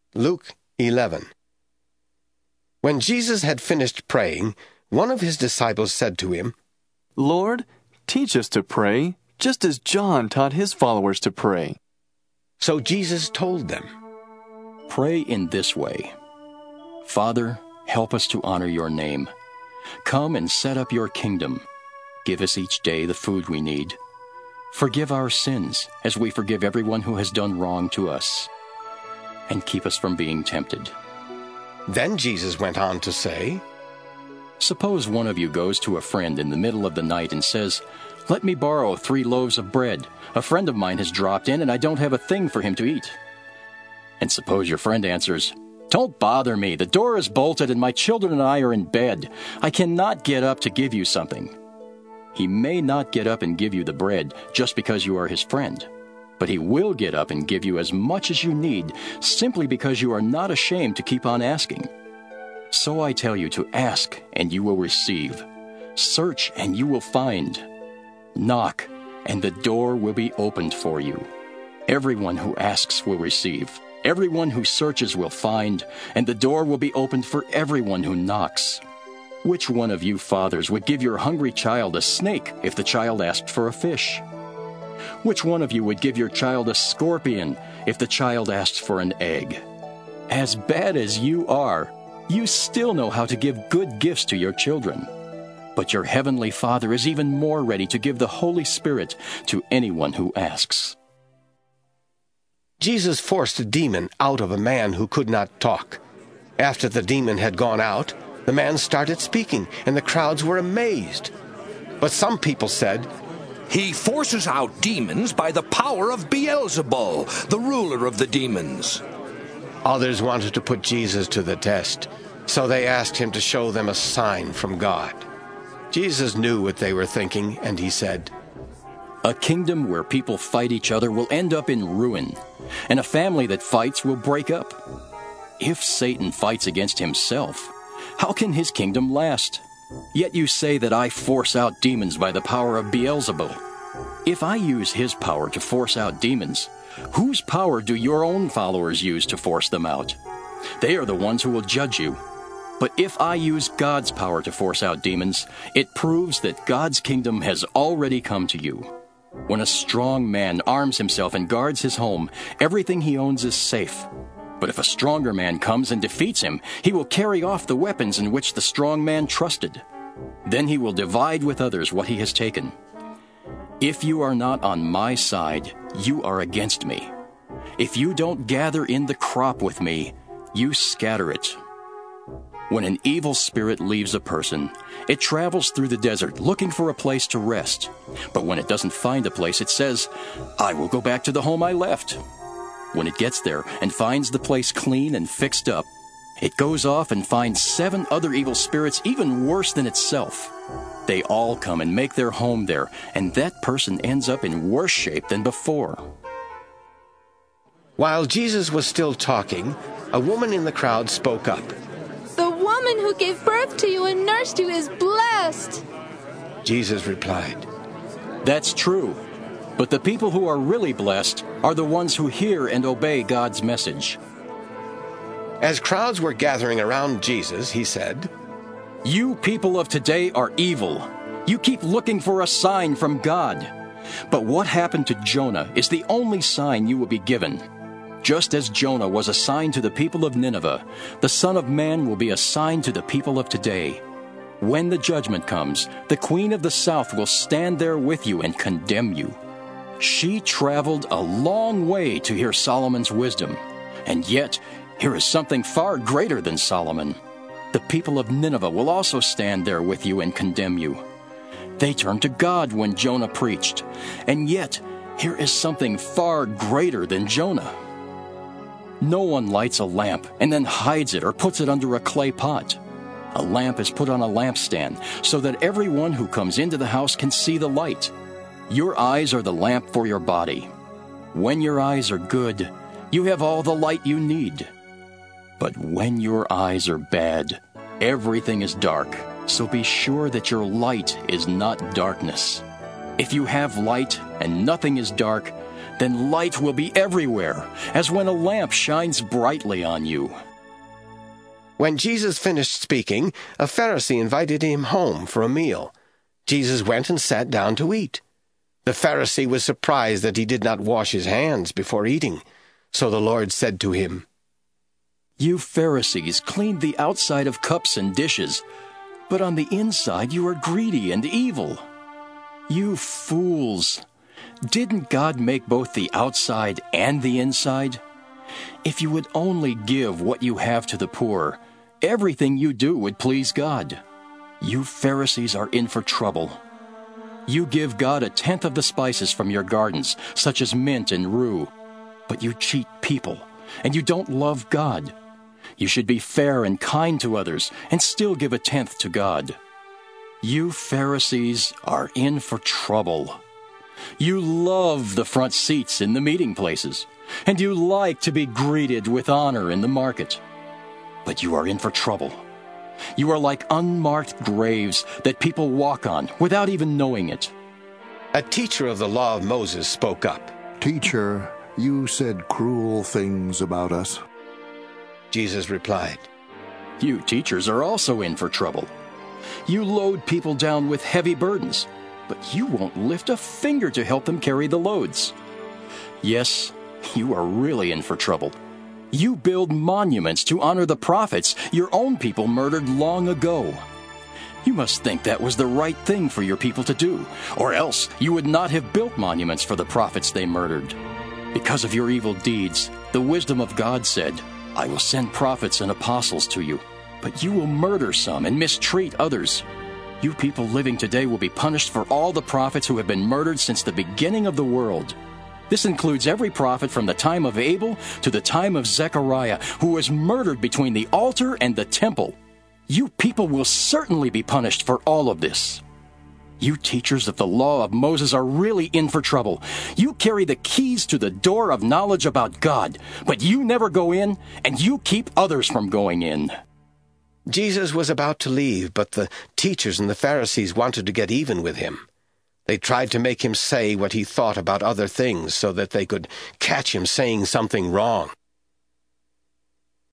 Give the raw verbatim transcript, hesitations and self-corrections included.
Luke eleven. When Jesus had finished praying, one of his disciples said to him, "Lord, teach us to pray, just as John taught his followers to pray." So Jesus told them, "Pray in this way. Father, help us to honor your name. Come and set up your kingdom. Give us each day the food we need. Forgive our sins as we forgive everyone who has done wrong to us. And keep us from being tempted." Then Jesus went on to say, Suppose one of you goes to a friend in the middle of the night and says, "Let me borrow three loaves of bread. A friend of mine has dropped in and I don't have a thing for him to eat." And suppose your friend answers, "Don't bother me. The door is bolted and my children and I are in bed. I cannot get up to give you something." He may not get up and give you the bread just because you are his friend, but he will get up and give you as much as you need simply because you are not ashamed to keep on asking. So I tell you to ask and you will receive. Search and you will find. Knock and the door will be opened for you. Everyone who asks will receive. Everyone who searches will find, and the door will be opened for everyone who knocks. Which one of you fathers would give your hungry child a snake if the child asked for a fish? Which one of you would give your child a scorpion if the child asked for an egg? As bad as you are, you still know how to give good gifts to your children. But your heavenly Father is even more ready to give the Holy Spirit to anyone who asks. Jesus forced a demon out of a man who could not talk. After the demon had gone out, the man started speaking, and the crowds were amazed. But some people said, "He forces out demons by the power of Beelzebul, the ruler of the demons." Others wanted to put Jesus to the test, so they asked him to show them a sign from God. Jesus knew what they were thinking, and he said, "A kingdom where people fight each other will end up in ruin, and a family that fights will break up. If Satan fights against himself, how can his kingdom last? Yet you say that I force out demons by the power of Beelzebul. If I use his power to force out demons, whose power do your own followers use to force them out? They are the ones who will judge you. But if I use God's power to force out demons, it proves that God's kingdom has already come to you. When a strong man arms himself and guards his home, everything he owns is safe. But if a stronger man comes and defeats him, he will carry off the weapons in which the strong man trusted. Then he will divide with others what he has taken. If you are not on my side, you are against me. If you don't gather in the crop with me, you scatter it. When an evil spirit leaves a person, it travels through the desert looking for a place to rest. But when it doesn't find a place, it says, "I will go back to the home I left." When it gets there and finds the place clean and fixed up, it goes off and finds seven other evil spirits even worse than itself. They all come and make their home there, and that person ends up in worse shape than before. While Jesus was still talking, a woman in the crowd spoke up. "The woman who gave birth to you and nursed you is blessed." Jesus replied, That's true. But the people who are really blessed are the ones who hear and obey God's message. As crowds were gathering around Jesus, he said, You people of today are evil. You keep looking for a sign from God. But what happened to Jonah is the only sign you will be given. Just as Jonah was a sign to the people of Nineveh, the Son of Man will be a sign to the people of today. When the judgment comes, the Queen of the South will stand there with you and condemn you. She traveled a long way to hear Solomon's wisdom, and yet here is something far greater than Solomon. The people of Nineveh will also stand there with you and condemn you. They turned to God when Jonah preached, and yet here is something far greater than Jonah. No one lights a lamp and then hides it or puts it under a clay pot. A lamp is put on a lampstand so that everyone who comes into the house can see the light. Your eyes are the lamp for your body. When your eyes are good, you have all the light you need. But when your eyes are bad, everything is dark, so be sure that your light is not darkness. If you have light and nothing is dark, Then light will be everywhere, as when a lamp shines brightly on you. When Jesus finished speaking, a Pharisee invited him home for a meal. Jesus went and sat down to eat. The Pharisee was surprised that he did not wash his hands before eating. So the Lord said to him, You Pharisees clean the outside of cups and dishes, but on the inside you are greedy and evil. You fools! Didn't God make both the outside and the inside? If you would only give what you have to the poor, everything you do would please God. You Pharisees are in for trouble. You give God a tenth of the spices from your gardens, such as mint and rue, but you cheat people, and you don't love God. You should be fair and kind to others, and still give a tenth to God. You Pharisees are in for trouble. You love the front seats in the meeting places, and you like to be greeted with honor in the market. But you are in for trouble. You are like unmarked graves that people walk on without even knowing it. A teacher of the law of Moses spoke up. Teacher, you said cruel things about us. Jesus replied, You teachers are also in for trouble. You load people down with heavy burdens, but you won't lift a finger to help them carry the loads. Yes, you are really in for trouble. You build monuments to honor the prophets your own people murdered long ago. You must think that was the right thing for your people to do, or else you would not have built monuments for the prophets they murdered. Because of your evil deeds, the wisdom of God said, I will send prophets and apostles to you, but you will murder some and mistreat others. You people living today will be punished for all the prophets who have been murdered since the beginning of the world. This includes every prophet from the time of Abel to the time of Zechariah, who was murdered between the altar and the temple. You people will certainly be punished for all of this. You teachers of the law of Moses are really in for trouble. You carry the keys to the door of knowledge about God, but you never go in, and you keep others from going in. Jesus was about to leave, but the teachers and the Pharisees wanted to get even with him. They tried to make him say what he thought about other things so that they could catch him saying something wrong.